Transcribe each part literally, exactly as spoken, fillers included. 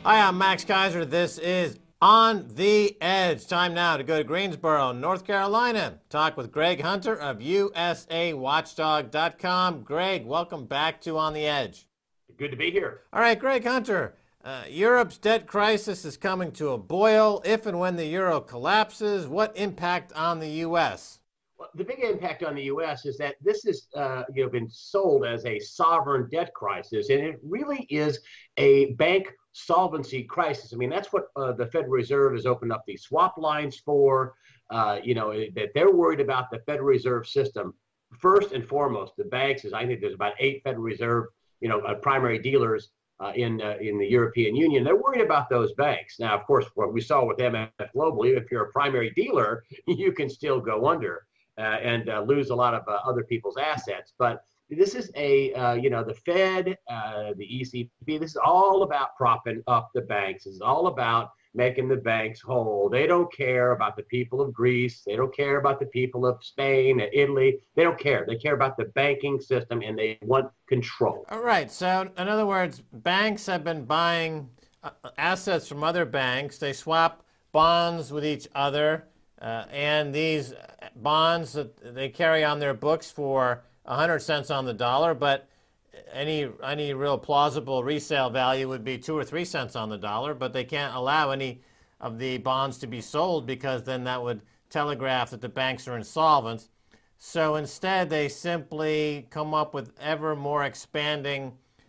Hi, I'm Max Kaiser. This is On the Edge. Time now to go to Greensboro, North Carolina. Talk with Greg Hunter of U S A Watchdog dot com. Greg, welcome back to On the Edge. Good to be here. All right, Greg Hunter. Uh, Europe's debt crisis is coming to a boil. If and when the euro collapses, what impact on the U S? Well, the big impact on the U S is that this has uh, you know, been sold as a sovereign debt crisis, and it really is a bank solvency crisis. I mean, that's what uh, the Federal Reserve has opened up these swap lines for, uh, you know, that they're worried about the Federal Reserve system. First and foremost, the banks, as I think there's about eight Federal Reserve, you know, uh, primary dealers uh, in uh, in the European Union. They're worried about those banks. Now, of course, what we saw with M F Global, even if you're a primary dealer, you can still go under uh, and uh, lose a lot of uh, other people's assets. But this is a, uh, you know, the Fed, uh, the E C B, this is all about propping up the banks. This is all about making the banks whole. They don't care about the people of Greece. They don't care about the people of Spain and Italy. They don't care. They care about the banking system, and they want control. All right. So, in other words, banks have been buying uh, assets from other banks. They swap bonds with each other, uh, and these bonds that they carry on their books for one hundred cents on the dollar, but any any real plausible resale value would be two or three cents on the dollar, but they can't allow any of the bonds to be sold because then that would telegraph that the banks are insolvent. So instead, they simply come up with ever more expanding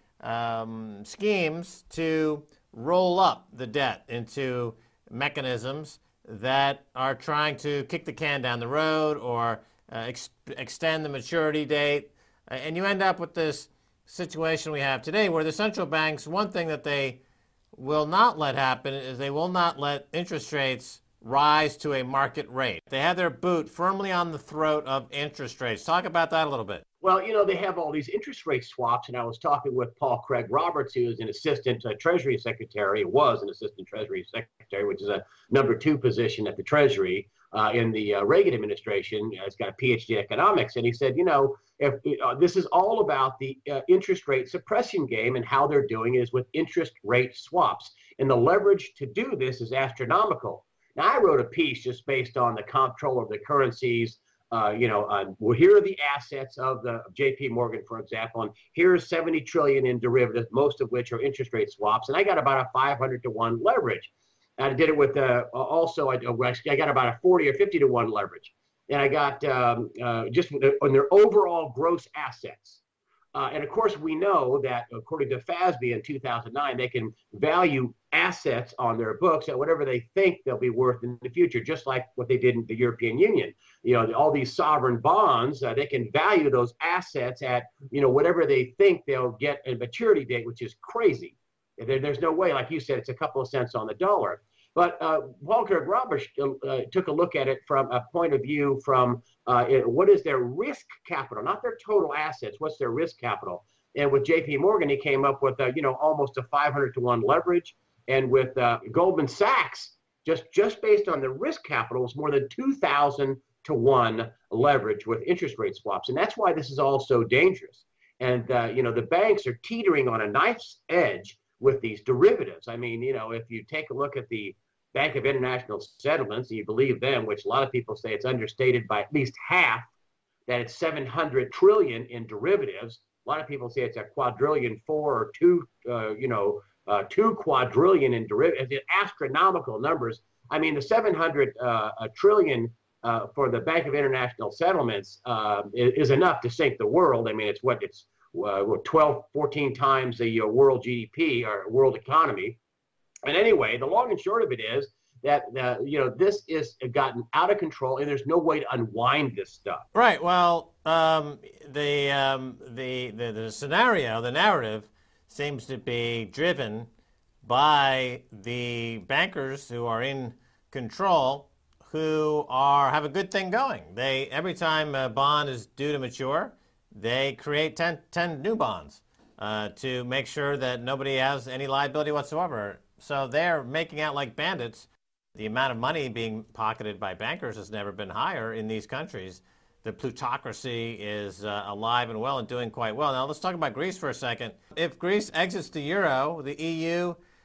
um, schemes to roll up the debt into mechanisms that are trying to kick the can down the road or Uh, ex- extend the maturity date, uh, and you end up with this situation we have today where the central banks, one thing that they will not let happen is they will not let interest rates rise to a market rate. They have their boot firmly on the throat of interest rates. Talk about that a little bit. Well, you know, they have all these interest rate swaps, and I was talking with Paul Craig Roberts, who is an assistant uh, Treasury Secretary, was an assistant Treasury Secretary, which is a number two position at the Treasury uh, in the uh, Reagan administration. He's got a P H D in economics, and he said, you know, if uh, this is all about the uh, interest rate suppression game, and how they're doing is with interest rate swaps, and the leverage to do this is astronomical. Now, I wrote a piece just based on the comptroller of the currencies. Uh, you know, uh, well, here are the assets of the of J P Morgan, for example, and here's seventy trillion in derivatives, most of which are interest rate swaps, and I got about a five hundred to one leverage. And I did it with uh, also I, I got about a forty or fifty to one leverage, and I got um, uh, just on their overall gross assets. Uh, and of course, we know that according to F A S B in two thousand nine, they can value assets on their books at whatever they think they'll be worth in the future, just like what they did in the European Union. You know, all these sovereign bonds, uh, they can value those assets at, you know, whatever they think they'll get a maturity date, which is crazy. There, there's no way, like you said, it's a couple of cents on the dollar. But uh, Paul Craig Roberts uh, took a look at it from a point of view from uh, what is their risk capital, not their total assets, what's their risk capital. And with J P Morgan, he came up with, uh, you know, almost a five hundred to one leverage. And with uh, Goldman Sachs, just, just based on the risk capital, is more than two thousand to one leverage with interest rate swaps. And that's why this is all so dangerous. And, uh, you know, the banks are teetering on a knife's edge with these derivatives. I mean, you know, if you take a look at the Bank of International Settlements, and you believe them, which a lot of people say it's understated by at least half, that it's seven hundred trillion in derivatives. A lot of people say it's a quadrillion four or two, uh, you know, uh, two quadrillion in derivatives, astronomical numbers. I mean, the seven hundred uh, trillion uh, for the Bank of International Settlements uh, is, is enough to sink the world. I mean, it's what it's uh, twelve, fourteen times the uh, world G D P or world economy. And anyway, the long and short of it is that, uh, you know, this is gotten out of control, and there's no way to unwind this stuff. Right. Well, um, the, um, the the the scenario, the narrative, seems to be driven by the bankers who are in control, who are have a good thing going. They every time a bond is due to mature, they create ten, ten new bonds uh, to make sure that nobody has any liability whatsoever. So they're making out like bandits. The amount of money being pocketed by bankers has never been higher in these countries. The plutocracy is uh, alive and well and doing quite well. Now let's talk about Greece for a second. If Greece exits the euro, the E U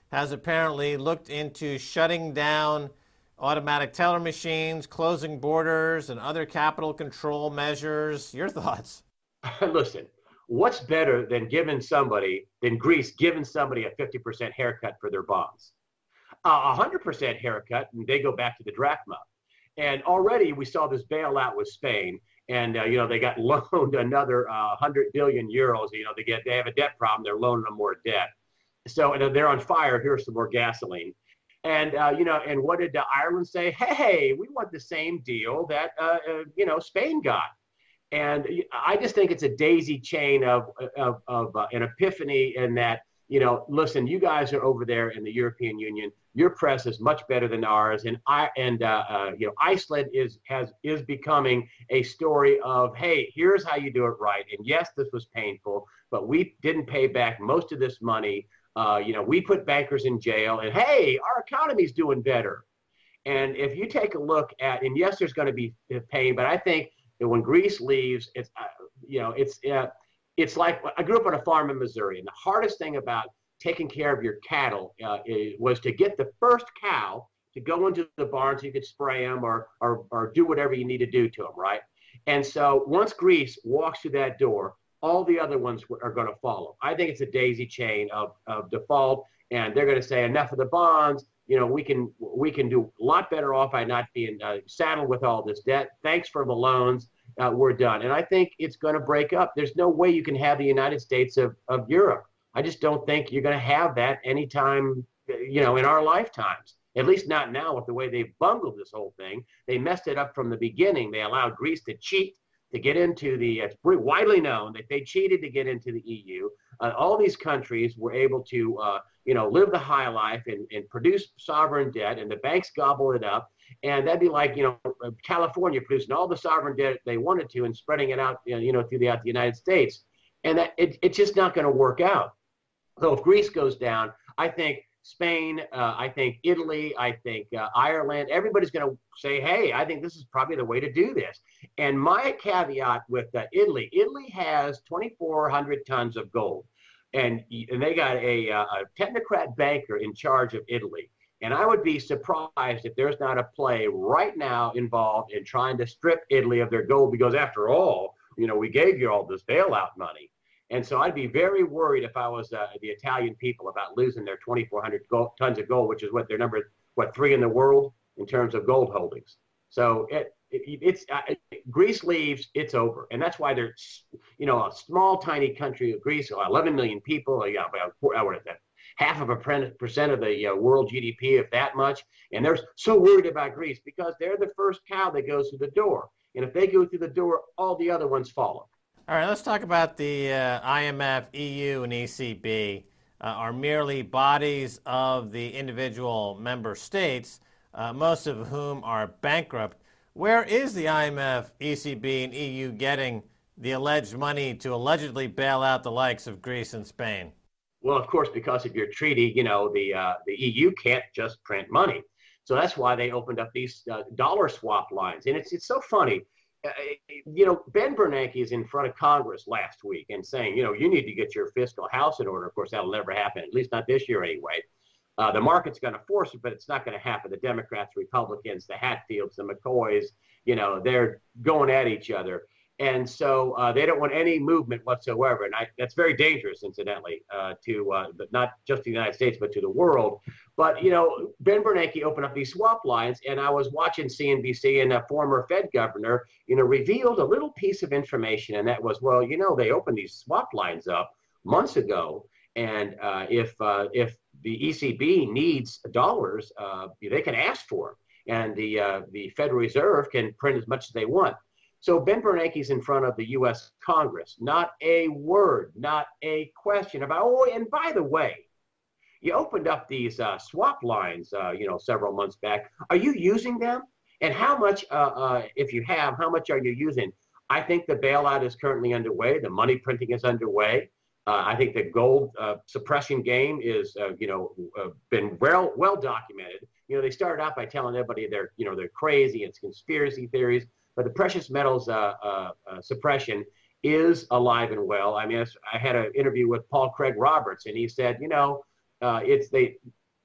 has apparently looked into shutting down automatic teller machines, closing borders, and other capital control measures. Your thoughts? Listen, what's better than giving somebody, than Greece giving somebody a fifty percent haircut for their bonds? A uh, one hundred percent haircut, and they go back to the drachma. And already we saw this bailout with Spain, and uh, you know they got loaned another uh, one hundred billion euros. You know they get they have a debt problem, they're loaning them more debt. So and they're on fire. Here's some more gasoline. And uh, you know, and what did uh, Ireland say? Hey, we want the same deal that uh, uh, you know Spain got. And I just think it's a daisy chain of of, of uh, an epiphany in that, you know, listen, you guys are over there in the European Union. Your press is much better than ours, and I and uh, uh, you know, Iceland is has is becoming a story of, hey, here's how you do it right. And yes, this was painful, but we didn't pay back most of this money. Uh, you know, we put bankers in jail, and hey, our economy's doing better. And if you take a look at, and yes, there's going to be pain, but I think that when Greece leaves, it's uh, you know, it's uh, it's like I grew up on a farm in Missouri, and the hardest thing about taking care of your cattle uh, was to get the first cow to go into the barn so you could spray them or, or or do whatever you need to do to them, right? And so once Greece walks through that door, all the other ones are going to follow. I think it's a daisy chain of, of default, and they're going to say enough of the bonds. You know, we can we can do a lot better off by not being uh, saddled with all this debt. Thanks for the loans. Uh, we're done. And I think it's going to break up. There's no way you can have the United States of, of Europe. I just don't think you're going to have that anytime, you know, in our lifetimes. At least not now with the way they've bungled this whole thing. They messed it up from the beginning. They allowed Greece to cheat to get into the, it's pretty widely known that they cheated to get into the E U. Uh, all these countries were able to, uh, you know, live the high life and, and produce sovereign debt, and the banks gobble it up. And that'd be like, you know, California producing all the sovereign debt they wanted to and spreading it out, you know, throughout the United States. And that it, it's just not going to work out. So if Greece goes down, I think Spain, uh, I think Italy, I think uh, Ireland, everybody's going to say, hey, I think this is probably the way to do this. And my caveat with uh, Italy, Italy has twenty-four hundred tons of gold. And, and they got a, uh, a technocrat banker in charge of Italy. And I would be surprised if there's not a play right now involved in trying to strip Italy of their gold, because after all, you know, we gave you all this bailout money. And so I'd be very worried if I was uh, the Italian people about losing their twenty-four hundred gold, tons of gold, which is what they're number, what, three in the world in terms of gold holdings. So it, it, it's uh, Greece leaves, it's over. And that's why they're, you know, a small, tiny country of Greece, eleven million people, you know, about, what is that? Half of a percent of the uh, world G D P, if that much. And they're so worried about Greece because they're the first cow that goes through the door. And if they go through the door, all the other ones follow. All right, let's talk about the uh, I M F, E U, and E C B uh, are merely bodies of the individual member states, uh, most of whom are bankrupt. Where is the I M F, E C B, and E U getting the alleged money to allegedly bail out the likes of Greece and Spain? Well, of course, because of your treaty, you know, the uh, the E U can't just print money. So that's why they opened up these uh, dollar swap lines. And it's it's so funny. Uh, you know, Ben Bernanke is in front of Congress last week and saying, you know, you need to get your fiscal house in order. Of course, that'll never happen, at least not this year anyway. Uh, the market's going to force it, but it's not going to happen. The Democrats, Republicans, the Hatfields, the McCoys, you know, they're going at each other. And so uh, they don't want any movement whatsoever. And I, that's very dangerous, incidentally, uh, to uh, but not just the United States, but to the world. But, you know, Ben Bernanke opened up these swap lines, and I was watching C N B C, and a former Fed governor, you know, revealed a little piece of information. And that was, well, you know, they opened these swap lines up months ago. And uh, if uh, if the E C B needs dollars, uh, they can ask for them. And the uh, the Federal Reserve can print as much as they want. So Ben Bernanke's in front of the U S Congress. Not a word, not a question about, oh, and by the way, you opened up these uh, swap lines, uh, you know, several months back. Are you using them? And how much, uh, uh, if you have, how much are you using? I think the bailout is currently underway. The money printing is underway. Uh, I think the gold uh, suppression game is, uh, you know, uh, been well well documented. You know, they started out by telling everybody they're, you know, they're crazy. It's conspiracy theories. But the precious metals uh, uh, uh, suppression is alive and well. I mean, I had an interview with Paul Craig Roberts, and he said, you know, uh, it's they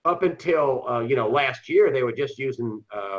Up until uh, you know last year, they were just using uh,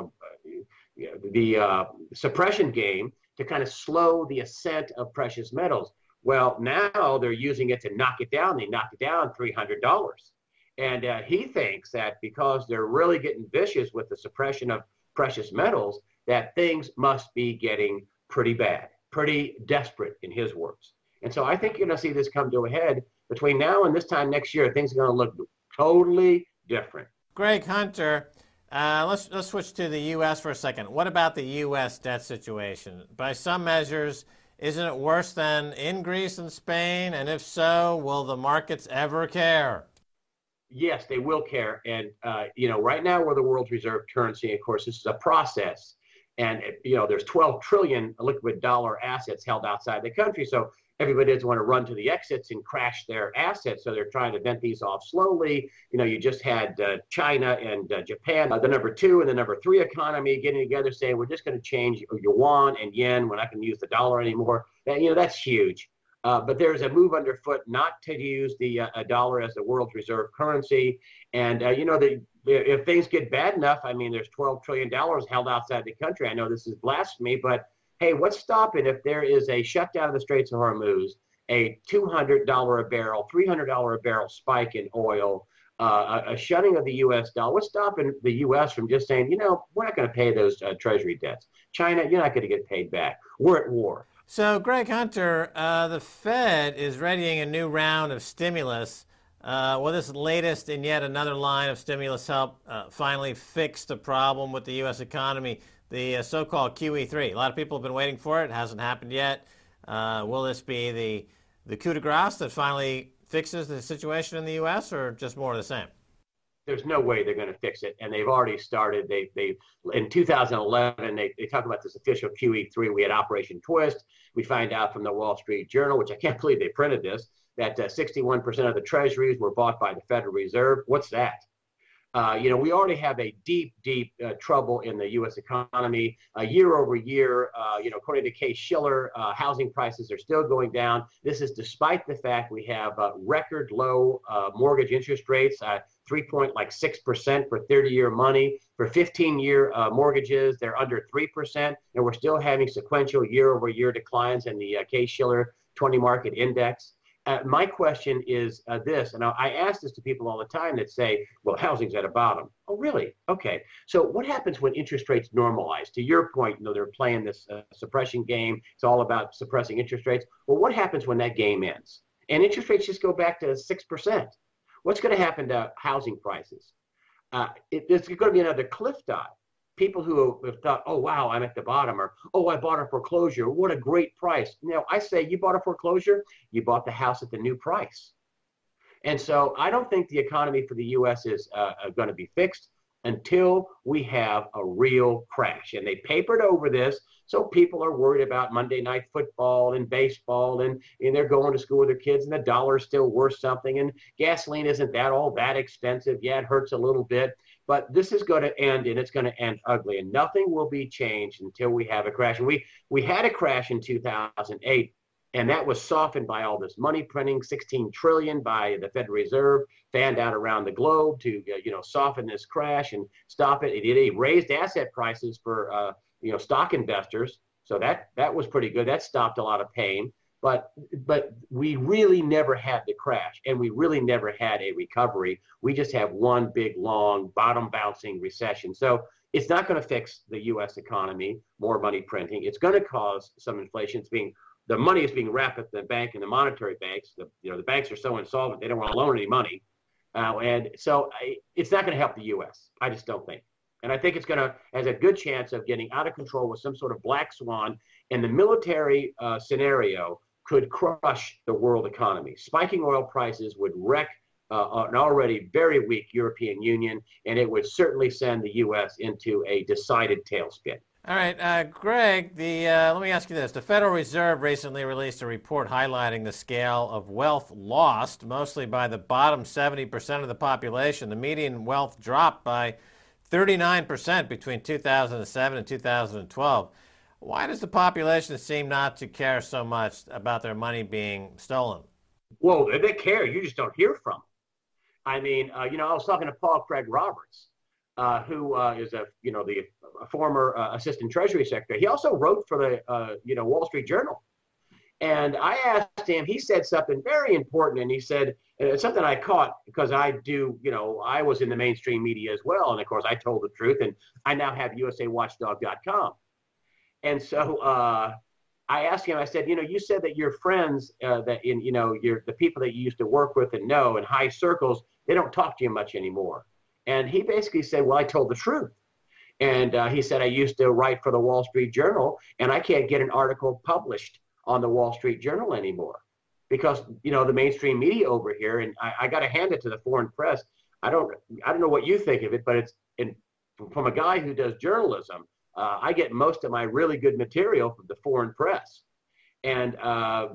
the uh, suppression game to kind of slow the ascent of precious metals. Well, now they're using it to knock it down. They knocked it down three hundred dollars. And uh, he thinks that because they're really getting vicious with the suppression of precious metals, that things must be getting pretty bad, pretty desperate in his words. And so I think you're going to see this come to a head between now and this time next year. Things are going to look totally different. Greg Hunter, uh, let's let's switch to the U S for a second. What about the U S debt situation? By some measures, isn't it worse than in Greece and Spain? And if so, will the markets ever care? Yes, they will care. And, uh, you know, right now we're the world's reserve currency. Of course, this is a process. And, you know, there's twelve trillion liquid dollar assets held outside the country. So everybody doesn't want to run to the exits and crash their assets. So they're trying to vent these off slowly. You know, you just had uh, China and uh, Japan, uh, the number two and the number three economy getting together saying, we're just going to change yuan and yen. We're not going to use the dollar anymore. And, you know, that's huge. Uh, but there's a move underfoot not to use the uh, a dollar as the world's reserve currency. And, uh, you know, the, if things get bad enough, I mean, there's twelve trillion dollars held outside the country. I know this is blasphemy, but hey, what's stopping if there is a shutdown of the Straits of Hormuz, a two hundred dollars a barrel, three hundred dollars a barrel spike in oil, uh, a, a shutting of the U S dollar? What's stopping the U S from just saying, you know, we're not going to pay those uh, treasury debts? China, you're not going to get paid back. We're at war. So, Greg Hunter, uh, the Fed is readying a new round of stimulus. Uh, will this latest in yet another line of stimulus help uh, finally fix the problem with the U S economy, the uh, so-called Q E three? A lot of people have been waiting for it. It hasn't happened yet. Uh, will this be the, the coup de grace that finally fixes the situation in the U S, or just more of the same? There's no way they're going to fix it, and they've already started. They they in two thousand eleven they they talk about this official Q E three. We had Operation Twist. We find out from the Wall Street Journal, which I can't believe they printed this, that uh, sixty-one percent of the treasuries were bought by the Federal Reserve. What's that? Uh, you know, we already have a deep, deep uh, trouble in the U S economy. Uh, year over year, uh, you know, according to Case-Shiller, uh, housing prices are still going down. This is despite the fact we have uh, record low uh, mortgage interest rates, uh, three point like six percent for thirty-year money. For fifteen-year uh, mortgages, they're under three percent, and we're still having sequential year-over-year declines in the uh, Case-Shiller twenty market index. Uh, my question is uh, this, and I, I ask this to people all the time that say, well, housing's at a bottom. Oh, really? Okay. So what happens when interest rates normalize? To your point, you know, they're playing this uh, suppression game. It's all about suppressing interest rates. Well, what happens when that game ends? And interest rates just go back to six percent. What's going to happen to housing prices? Uh, it, there's going to be another cliff dive. People who have thought, oh, wow, I'm at the bottom, or, oh, I bought a foreclosure. What a great price. You know, I say you bought a foreclosure, you bought the house at the new price. And so I don't think the economy for the U S is uh, going to be fixed until we have a real crash. And they papered over this, so people are worried about Monday night football and baseball, and, and they're going to school with their kids, and the dollar's still worth something, and gasoline isn't that all that expensive. Yeah, it hurts a little bit. But this is going to end, and it's going to end ugly, and nothing will be changed until we have a crash. And we we had a crash in two thousand eight, and that was softened by all this money printing, sixteen trillion dollars by the Federal Reserve, fanned out around the globe to uh, you know soften this crash and stop it. It, it raised asset prices for uh, you know stock investors, so that that was pretty good. That stopped a lot of pain. But but we really never had the crash, and we really never had a recovery. We just have one big, long, bottom-bouncing recession. So it's not going to fix the U S economy, more money printing. It's going to cause some inflation. It's being the money is being wrapped at the bank and the monetary banks. The you know the banks are so insolvent they don't want to loan any money, uh, and so I, it's not going to help the U S. I just don't think. And I think it's going to has a good chance of getting out of control with some sort of black swan. And the military uh, scenario could crush the world economy. Spiking oil prices would wreck uh, an already very weak European Union, and it would certainly send the U S into a decided tailspin. All right, uh, Greg, the, uh, let me ask you this. The Federal Reserve recently released a report highlighting the scale of wealth lost, mostly by the bottom seventy percent of the population. The median wealth dropped by thirty-nine percent between two thousand seven and two thousand twelve. Why does the population seem not to care so much about their money being stolen? Well, they care. You just don't hear from them. I mean, uh, you know, I was talking to Paul Craig Roberts, uh, who uh, is a, you know, the a former uh, assistant Treasury Secretary. He also wrote for the, uh, you know, Wall Street Journal. And I asked him, he said something very important. And he said, and it's something I caught because I do, you know, I was in the mainstream media as well. And of course, I told the truth. And I now have U S A Watchdog dot com. And so uh, I asked him, I said, you know, you said that your friends, uh, that in, you know, your the people that you used to work with and know in high circles, they don't talk to you much anymore. And he basically said, well, I told the truth. And uh, he said, I used to write for the Wall Street Journal, and I can't get an article published on the Wall Street Journal anymore because, you know, the mainstream media over here, and I, I got to hand it to the foreign press. I don't, I don't know what you think of it, but it's in, from a guy who does journalism, uh, I get most of my really good material from the foreign press. And uh,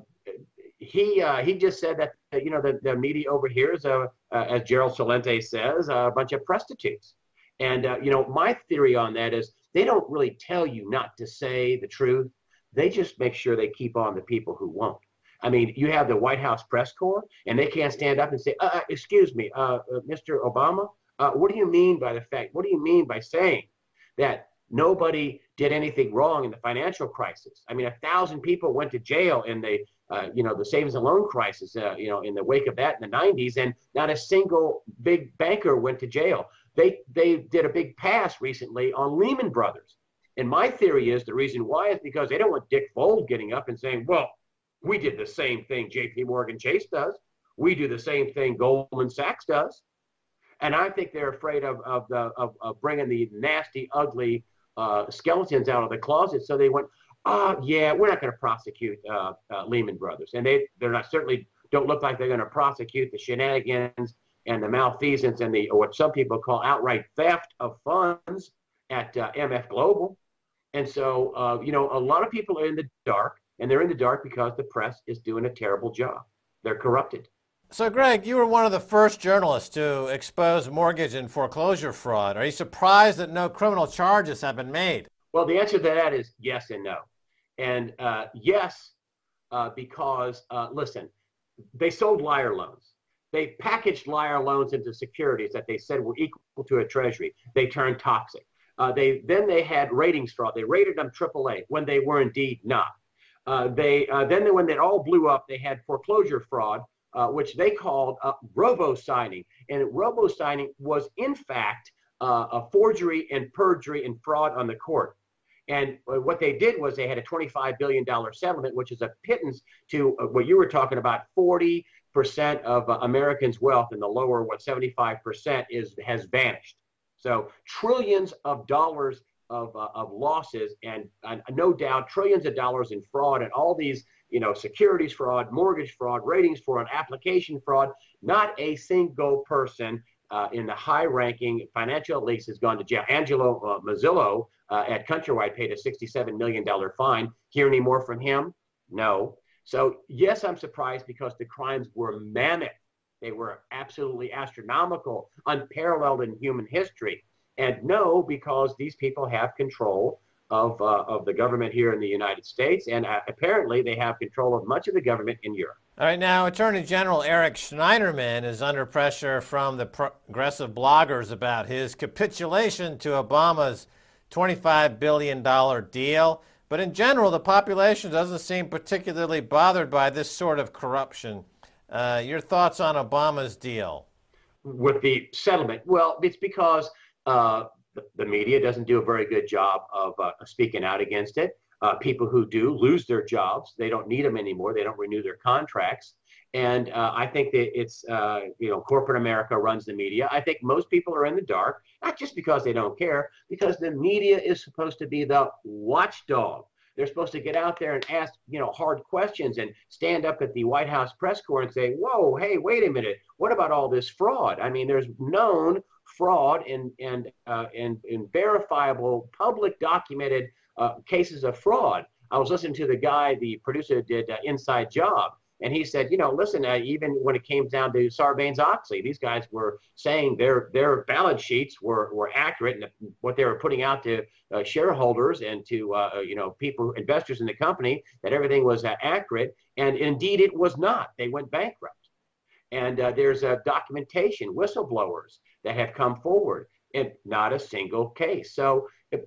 he uh, he just said that, you know, the, the media over here is, a, uh, as Gerald Celente says, a bunch of prostitutes. And, uh, you know, my theory on that is they don't really tell you not to say the truth. They just make sure they keep on the people who won't. I mean, you have the White House press corps, and they can't stand up and say, uh, excuse me, uh, uh, Mister Obama, uh, what do you mean by the fact, what do you mean by saying that nobody did anything wrong in the financial crisis? I mean, a thousand people went to jail in the, uh, you know, the savings and loan crisis, uh, you know, in the wake of that in the nineties, and not a single big banker went to jail. They, they did a big pass recently on Lehman Brothers. And my theory is the reason why is because they don't want Dick Fold getting up and saying, well, we did the same thing J P Morgan Chase does. We do the same thing Goldman Sachs does. And I think they're afraid of, of, the, of, of bringing the nasty, ugly uh, skeletons out of the closet. So they went, oh, yeah, we're not going to prosecute uh, uh, Lehman Brothers. And they, they're not certainly don't look like they're going to prosecute the shenanigans and the malfeasance and the or what some people call outright theft of funds at uh, M F Global. And so, uh, you know, a lot of people are in the dark, and they're in the dark because the press is doing a terrible job. They're corrupted. So, Greg, you were one of the first journalists to expose mortgage and foreclosure fraud. Are you surprised that no criminal charges have been made? Well, the answer to that is yes and no. And uh, yes, uh, because, uh, listen, they sold liar loans. They packaged liar loans into securities that they said were equal to a treasury. They turned toxic. Uh, they then they had ratings fraud. They rated them triple A when they were indeed not. Uh, they uh, then they, when it all blew up, they had foreclosure fraud, uh, which they called uh, robo-signing. And robo-signing was in fact uh, a forgery and perjury and fraud on the court. And what they did was they had a twenty-five billion dollars settlement, which is a pittance to uh, what you were talking about, forty percent of uh, Americans' wealth, and the lower, what, seventy-five percent is has vanished. So trillions of dollars of, uh, of losses, and uh, no doubt trillions of dollars in fraud, and all these, you know, securities fraud, mortgage fraud, ratings fraud, application fraud. Not a single person uh, in the high-ranking financial elites has gone to jail. Angelo uh, Mazzillo uh, at Countrywide paid a sixty-seven million dollars fine. Hear any more from him? No. So yes, I'm surprised because the crimes were mammoth. They were absolutely astronomical, unparalleled in human history. And no, because these people have control of, uh, of the government here in the United States, and uh, apparently they have control of much of the government in Europe. All right, now Attorney General Eric Schneiderman is under pressure from the progressive bloggers about his capitulation to Obama's twenty-five billion dollars deal. But in general, the population doesn't seem particularly bothered by this sort of corruption. Uh, your thoughts on Obama's deal? With the settlement? Well, it's because uh, the, the media doesn't do a very good job of uh, speaking out against it. Uh, people who do lose their jobs. They don't need them anymore. They don't renew their contracts. And uh, I think that it's, uh, you know, corporate America runs the media. I think most people are in the dark, not just because they don't care, because the media is supposed to be the watchdog. They're supposed to get out there and ask, you know, hard questions and stand up at the White House press corps and say, whoa, hey, wait a minute. What about all this fraud? I mean, there's known fraud and, and, uh, and, and verifiable, public documented uh, cases of fraud. I was listening to the guy, the producer who did uh, Inside Job, and he said, you know, listen, uh, even when it came down to Sarbanes-Oxley, these guys were saying their their balance sheets were, were accurate, and what they were putting out to uh, shareholders and to, uh, you know, people, investors in the company, that everything was uh, accurate. And indeed, it was not. They went bankrupt. And uh, there's a documentation, whistleblowers that have come forward, and not a single case. So if,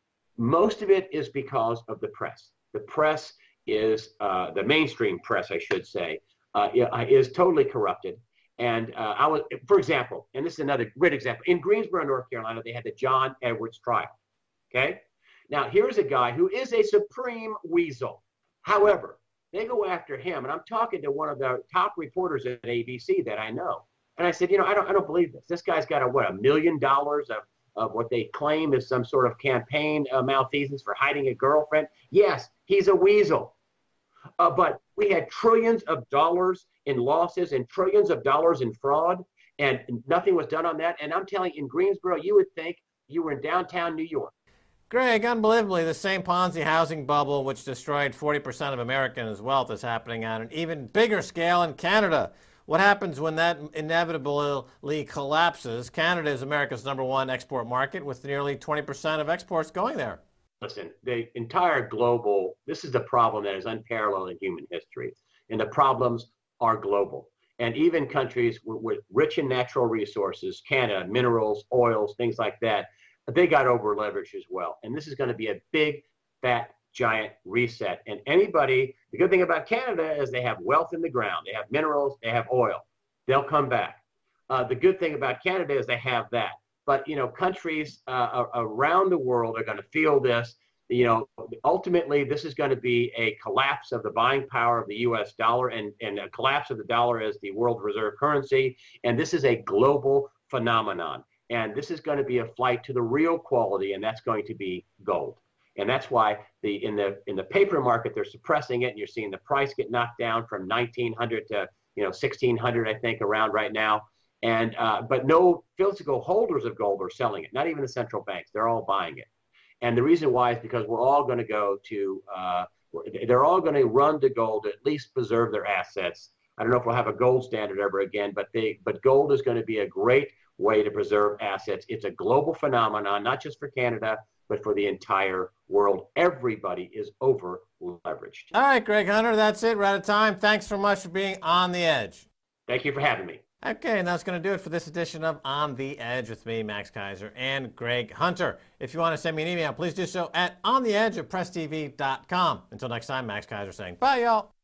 most of it is because of the press. The press is, uh, the mainstream press, I should say, uh, is totally corrupted. And uh, I was, for example, and this is another great example, in Greensboro, North Carolina, they had the John Edwards trial. Okay. Now, here's a guy who is a supreme weasel. However, they go after him, and I'm talking to one of the top reporters at A B C that I know. And I said, you know, I don't, I don't believe this. This guy's got a, what, a million dollars of, of what they claim is some sort of campaign uh, malfeasance for hiding a girlfriend. Yes, he's a weasel. Uh, but we had trillions of dollars in losses and trillions of dollars in fraud, and nothing was done on that. And I'm telling you, in Greensboro, you would think you were in downtown New York. Greg, unbelievably, the same Ponzi housing bubble which destroyed forty percent of Americans' wealth is happening on an even bigger scale in Canada. What happens when that inevitably collapses? Canada is America's number one export market with nearly twenty percent of exports going there. Listen, the entire global, this is the problem that is unparalleled in human history. And the problems are global. And even countries with, with rich in natural resources, Canada, minerals, oils, things like that, they got over leveraged as well. And this is going to be a big, fat, giant reset. And anybody, the good thing about Canada is they have wealth in the ground. They have minerals, they have oil. They'll come back. Uh, the good thing about Canada is they have that. But, you know, countries uh, around the world are going to feel this. You know, ultimately, this is going to be a collapse of the buying power of the U S dollar, and, and a collapse of the dollar as the world reserve currency. And this is a global phenomenon. And this is going to be a flight to the real quality, and that's going to be gold. And that's why the in the in the paper market, they're suppressing it, and you're seeing the price get knocked down from nineteen hundred to, you know, sixteen hundred, I think, around right now. And uh, but no physical holders of gold are selling it, not even the central banks. They're all buying it. And the reason why is because we're all going to go to, uh, they're all going to run to gold to at least preserve their assets. I don't know if we'll have a gold standard ever again, but they, but gold is going to be a great way to preserve assets. It's a global phenomenon, not just for Canada, but for the entire world. Everybody is over leveraged. All right, Greg Hunter, that's it. We're out of time. Thanks so much for being on the edge. Thank you for having me. Okay, and that's going to do it for this edition of On the Edge with me, Max Keiser, and Greg Hunter. If you want to send me an email, please do so at on the edge of press t v dot com. Until next time, Max Keiser saying bye, y'all.